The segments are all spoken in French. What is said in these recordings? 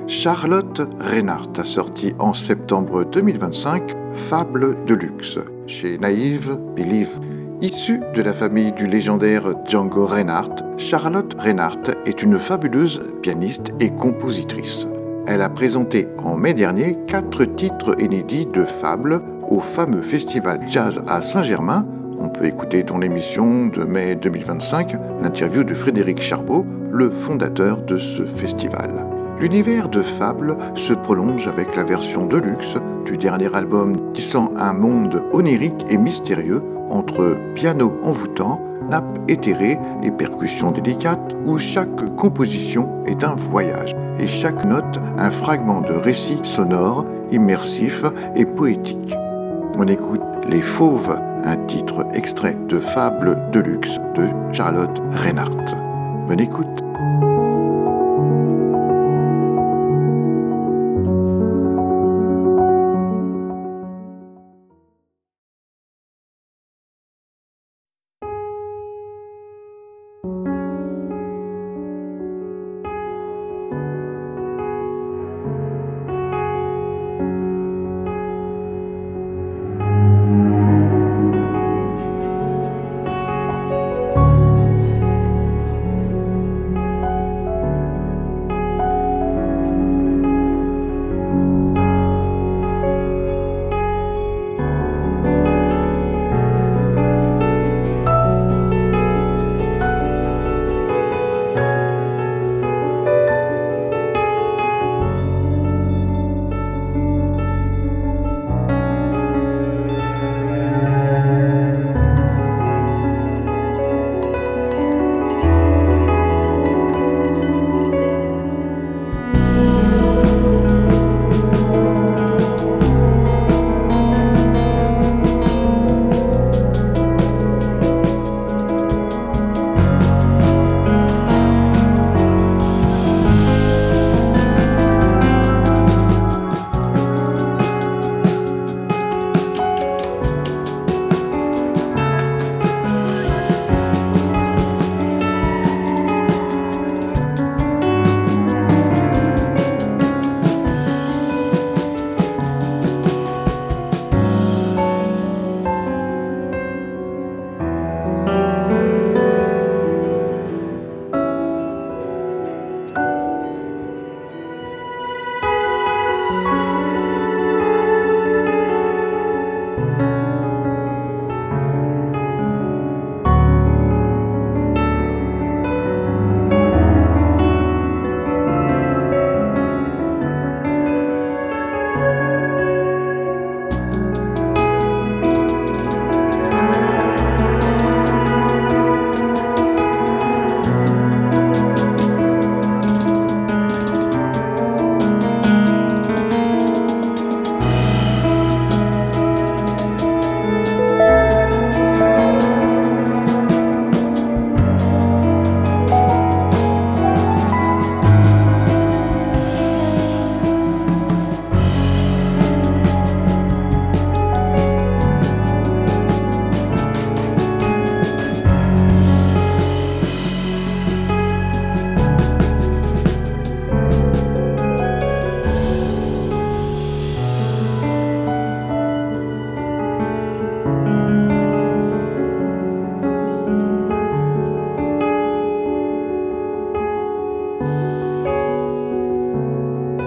Charlotte Reinhardt a sorti en septembre 2025 Fable de luxe chez Naive Believe. Issue de la famille du légendaire Django Reinhardt, Charlotte Reinhardt est une fabuleuse pianiste et compositrice. Elle a présenté en mai dernier 4 titres inédits de Fable au fameux festival jazz à Saint-Germain. On peut écouter dans l'émission de mai 2025 l'interview de Frédéric Charbot, le fondateur de ce festival. L'univers de Fable se prolonge avec la version deluxe du dernier album tissant un monde onirique et mystérieux entre piano envoûtant, nappe éthérée et percussions délicates où chaque composition est un voyage et chaque note un fragment de récit sonore, immersif et poétique. On écoute Les Fauves, un titre extrait de Fable de luxe de Charlotte Reinhardt. Bonne écoute.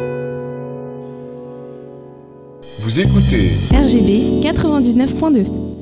Vous écoutez RGB 99.2.